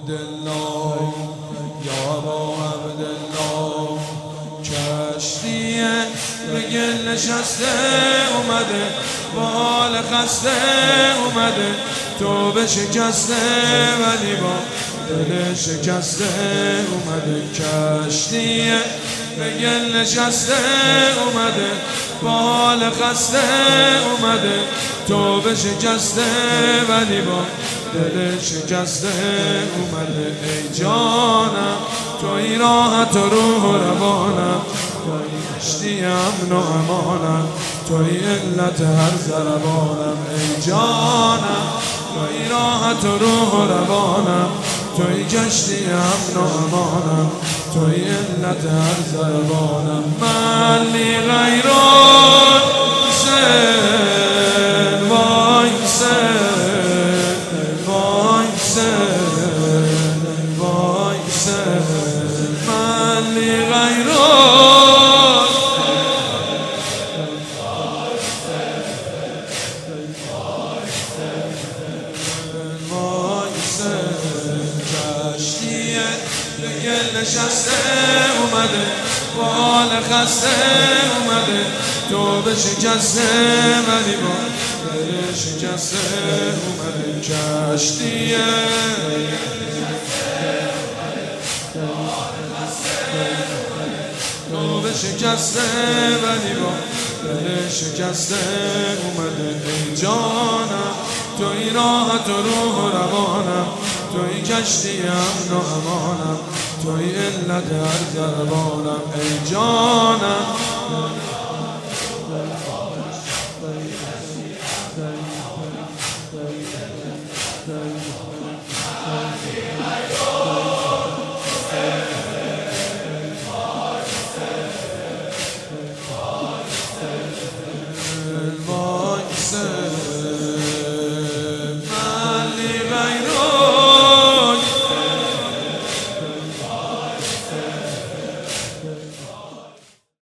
عبدالله یا ابا عبدالله کشتی به گل نشسته اومده بال خسته اومده توبه شکسته ولی با دل شکسته اومده کشتی به گل نشسته اومده بال خسته اومده توبه شکسته ولی با دل شکسته اومده ای جانم توی راحت و روح و روانم توی کشتی امن و امانم توی علت هر ضربانم ای جانم توی راحت و روح و روانم توی کشتی امن و امانم توی علت هر ضربانم من لی غیران حسین وای حسین وای حسین وای حسین من لی غیران وای حسین کشتیه به گل نشسته اومده بال خسته اومده توبه شکسته ولی با دل شکسته اومده کشتیه توبه شکسته ولی با دل شکسته اومده ای جانم توی راحت و روح و روانم توی کشتی امن و امانم توی علت هر ضربانم ای جانم